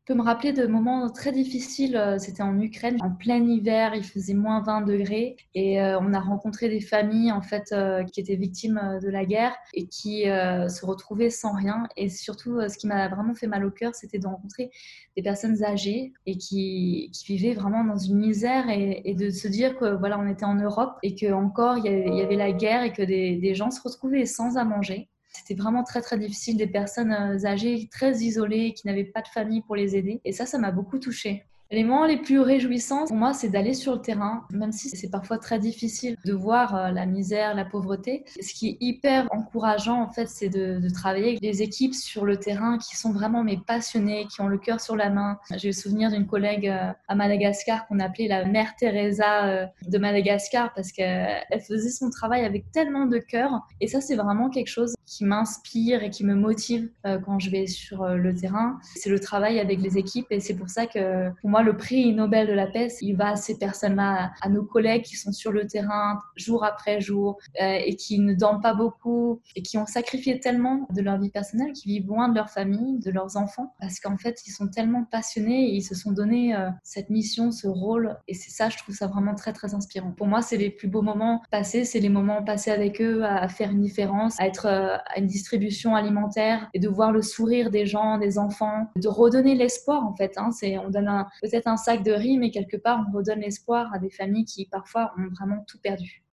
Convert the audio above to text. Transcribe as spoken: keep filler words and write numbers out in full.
Je peux me rappeler de moments très difficiles, heu, c'était en Ukraine, en plein hiver, il faisait moins vingt degrés et heu, on a rencontré des familles en fait, heu, qui étaient victimes, heu, de la guerre et qui, heu, se retrouvaient sans rien et surtout, heu, ce qui m'a vraiment fait mal au cœur, c'était de rencontrer des personnes âgées et qui qui vivaient vraiment dans une misère et et de se dire que voilà, on était en Europe et qu'encore il y avait il y avait la guerre et que des des gens se retrouvaient sans à manger. C'était vraiment très, très difficile, des personnes, heu, âgées très isolées, qui n'avaient pas de famille pour les aider et ça, ça m'a beaucoup touchée. Les moments les plus réjouissants pour moi, c'est d'aller sur le terrain, même si c'est parfois très difficile de voir, heu, la misère, la pauvreté. Ce qui est hyper encourageant, en fait, c'est de de travailler avec des équipes sur le terrain qui sont vraiment mais passionnées, qui ont le cœur sur la main. J'ai le souvenir d'une collègue, heu, à Madagascar qu'on appelait la mère Teresa, heu, de Madagascar parce qu'elle faisait son travail avec tellement de cœur et ça, c'est vraiment quelque chose qui m'inspire et qui me motive, heu, quand je vais sur, heu, le terrain. C'est le travail avec les équipes et c'est pour ça que, pour moi, le prix Nobel de la paix, il va à ces personnes-là, à nos collègues qui sont sur le terrain jour après jour, heu, et qui ne dorment pas beaucoup et qui ont sacrifié tellement de leur vie personnelle, qui vivent loin de leur famille, de leurs enfants, parce qu'en fait, ils sont tellement passionnés et ils se sont donné, heu, cette mission, ce rôle et c'est ça, je trouve ça vraiment très, très inspirant. Pour moi, c'est les plus beaux moments passés, c'est les moments passés avec eux à faire une différence, à être, heu, à une distribution alimentaire et de voir le sourire des gens, des enfants, de redonner l'espoir en fait, hein. C'est on donne un peut-être un sac de riz, mais quelque part, on redonne l'espoir à des familles qui parfois ont vraiment tout perdu.